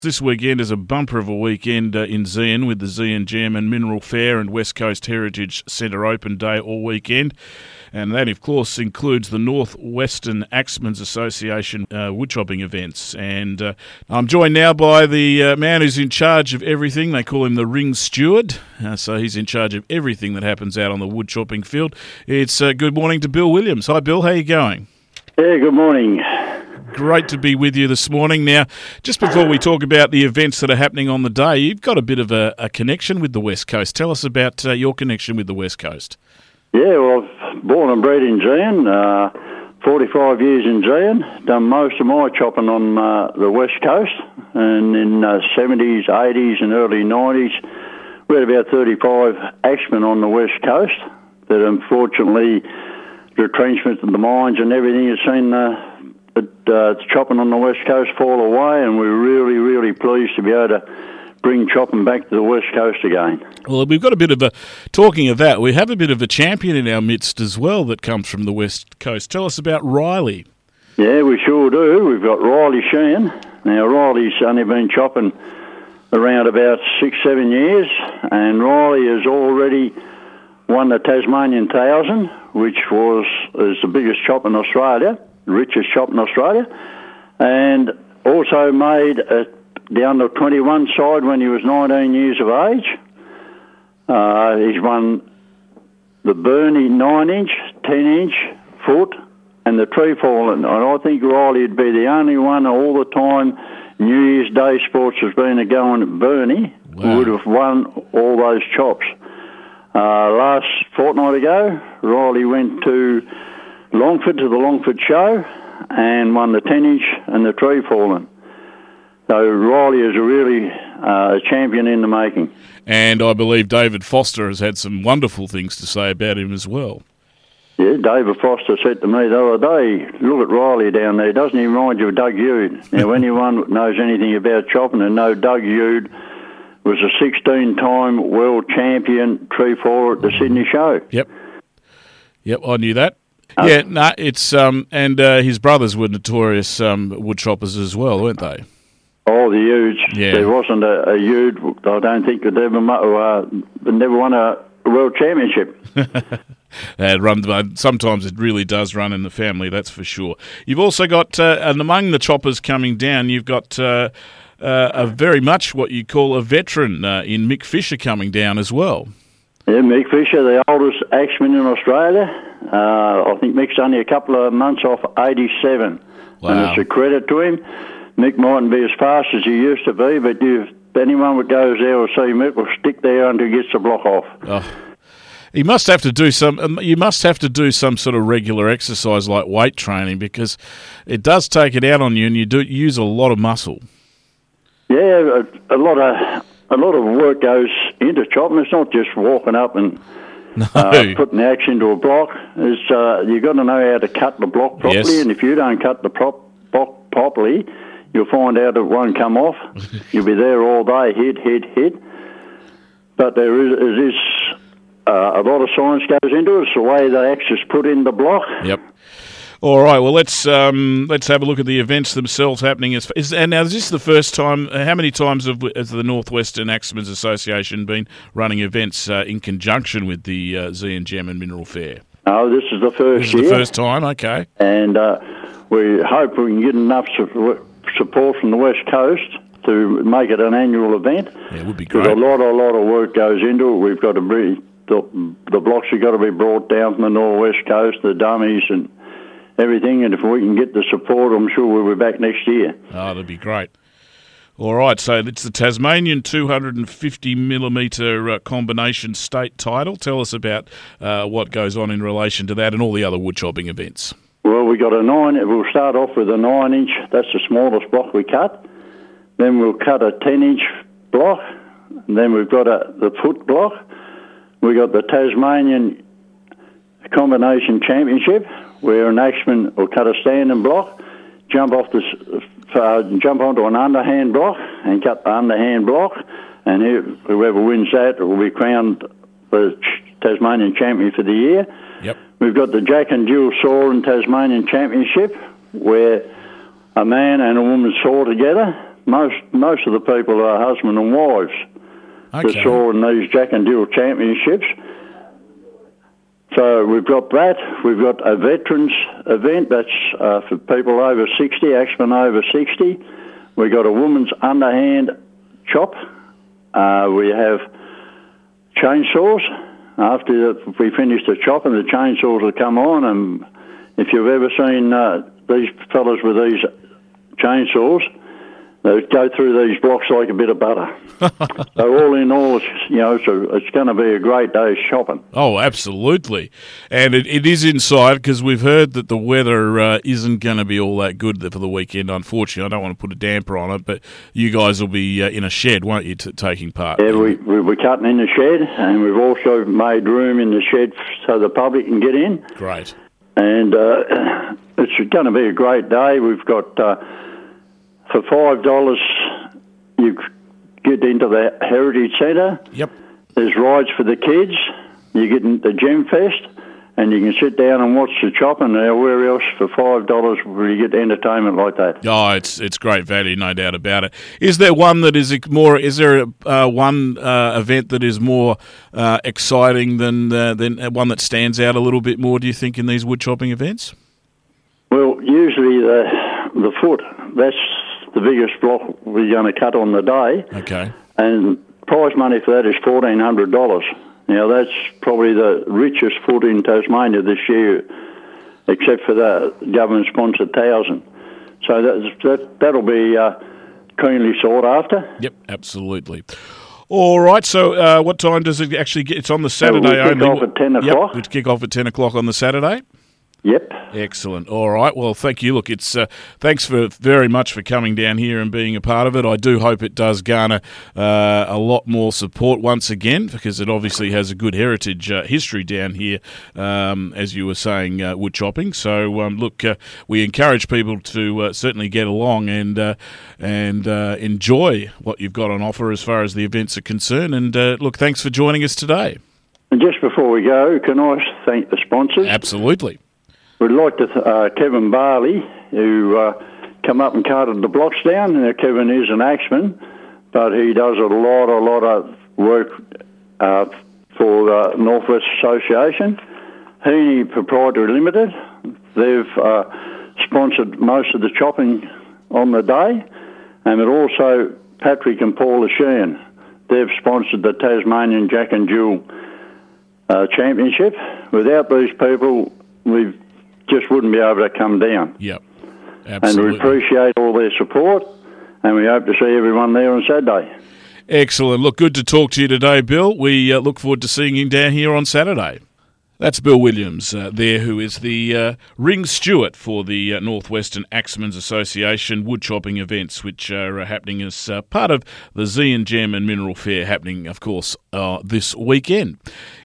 This weekend is a bumper of a weekend in Zeehan with the Zeehan Gem and Mineral Fair and West Coast Heritage Centre Open Day all weekend. And that, of course, includes the North Western Axemen's Association woodchopping events. And I'm joined now by the man who's in charge of everything. They call him the ring steward. So he's in charge of everything that happens out on the woodchopping field. It's good morning to Bill Williams. Hi, Bill. How are you going? Yeah, good morning. Great to be with you this morning. Now, just before we talk about the events that are happening on the day, you've got a bit of a connection with the West Coast. Tell us about your connection with the West Coast. Yeah, well, I've born and bred in Zeehan, 45 years in Zeehan, done most of my chopping on the West Coast, and in the 70s, 80s and early 90s, we had about 35 axemen on the West Coast that unfortunately the retrenchment of the mines and everything has seen chopping on the West Coast fall away, and we're really, really pleased to be able to bring chopping back to the West Coast again. Well, we've got a bit of a, talking of that, we have a bit of a champion in our midst as well that comes from the West Coast. Tell us about Riley. Yeah, we sure do. We've got Riley Sheehan. Now, Riley's only been chopping around about 6-7 years, and Riley has already won the Tasmanian 1000, which is the biggest chop in Australia, the richest chop in Australia, and also made the under 21 side when he was 19 years of age. He's won the Burnie 9-inch, 10-inch, foot, and the tree fall. And I think Riley would be the only one all the time New Year's Day sports has been a going at Burnie who would have won all those chops. Last fortnight ago, Riley went to Longford, to the Longford show, and won the 10-inch and the tree falling. So Riley is really a champion in the making. And I believe David Foster has had some wonderful things to say about him as well. Yeah, David Foster said to me the other day, look at Riley down there, doesn't he remind you of Doug Ude? Now, anyone knows anything about chopping and know Doug Ude was a 16-time world champion tree faller at the Sydney show. Yep, I knew that. Yeah, no, it's and his brothers were notorious wood choppers as well, weren't they? Oh, the Udes. Yeah. There wasn't a Ude, I don't think, that never won a world championship. Sometimes it really does run in the family, that's for sure. You've also got, and among the choppers coming down, you've got a very much what you call a veteran in Mick Fisher coming down as well. Yeah, Mick Fisher, the oldest axeman in Australia. I think Mick's only a couple of months off 87. Wow. And it's a credit to him. Mick mightn't be as fast as he used to be, but anyone that goes there will see Mick will stick there until he gets the block off. Oh. You must have to do some sort of regular exercise like weight training, because it does take it out on you, and you do use a lot of muscle. Yeah, a lot of work goes into chopping. It's not just walking up and putting the axe into a block. You've got to know how to cut the block properly, yes. And if you don't cut the block properly, you'll find out it won't come off. You'll be there all day, hit. But there is a lot of science goes into it. It's the way the axe is put in the block. Yep. All right. Well, let's have a look at the events themselves happening. And now, is this the first time? How many times has the Northwestern Axemen's Association been running events in conjunction with the Zeehan Gem and Mineral Fair? No, this is the first year. This is the first time. Okay. And we hope we can get enough support from the West Coast to make it an annual event. Yeah, it would be great. Because a lot of work goes into it. We've got to be the blocks have got to be brought down from the Northwest Coast, the dummies and everything, and if we can get the support, I'm sure we'll be back next year. Oh, that'd be great. All right, so it's the Tasmanian 250mm combination state title. Tell us about what goes on in relation to that and all the other woodchopping events. Well, we got we'll start off with a 9-inch, that's the smallest block we cut. Then we'll cut a 10-inch block, and then we've got the foot block. We got the Tasmanian combination championship, where an axeman will cut a standing block, jump onto an underhand block and cut the underhand block, and whoever wins that will be crowned the Tasmanian champion for the year. Yep. We've got the Jack and Jill Saw and Tasmanian Championship, where a man and a woman saw together. Most of the people are husband and wives that saw in these Jack and Jill Championships. So we've got that. We've got a veterans event that's for people over 60, axemen over 60. We've got a woman's underhand chop. We have chainsaws. After we finish the chopping, the chainsaws will come on, and if you've ever seen these fellas with these chainsaws, they go through these blocks like a bit of butter. So all in all, it's going to be a great day's shopping. Oh, absolutely. And it is inside, because we've heard that the weather isn't going to be all that good for the weekend, unfortunately. I don't want to put a damper on it, but you guys will be in a shed, won't you, taking part? Yeah, we're cutting in the shed, and we've also made room in the shed so the public can get in. Great. And it's going to be a great day. We've got, for $5, you get into the Heritage Centre. Yep. There's rides for the kids. You get into Gem Fest, and you can sit down and watch the chopping. Now, where else for $5 will you get entertainment like that? Oh, it's great value, no doubt about it. Is there one that is more? Is there one event that is more exciting than one that stands out a little bit more? Do you think in these wood chopping events? Well, usually the foot. That's the biggest block we're going to cut on the day. Okay. And prize money for that is $1,400. Now, that's probably the richest foot in Tasmania this year, except for the government-sponsored 1,000. So that'll be keenly sought after. Yep, absolutely. All right, so what time does it actually get? It's on the Saturday only. We kick off at 10 o'clock. Yep, we kick off at 10 o'clock on the Saturday. Yep. Excellent. All right. Well, thank you. Look, it's thanks very much for coming down here and being a part of it. I do hope it does garner a lot more support once again, because it obviously has a good heritage history down here, as you were saying, wood chopping. So, look, we encourage people to certainly get along and enjoy what you've got on offer as far as the events are concerned. And look, thanks for joining us today. And just before we go, can I thank the sponsors? Absolutely. We'd like to Kevin Barley, who come up and carted the blocks down. Now, Kevin is an axeman, but he does a lot of work for the North West Association. Heaney Proprietary Limited, they've sponsored most of the chopping on the day, and also Patrick and Paula Sheehan. They've sponsored the Tasmanian Jack and Jill Championship. Without these people, we just wouldn't be able to come down. Yep, absolutely. And we appreciate all their support, and we hope to see everyone there on Saturday. Excellent. Look, good to talk to you today, Bill. We look forward to seeing you down here on Saturday. That's Bill Williams there, who is the ring steward for the Northwestern Axemen's Association wood chopping events, which are happening as part of the Zeehan Gem and Mineral Fair, happening, of course, this weekend.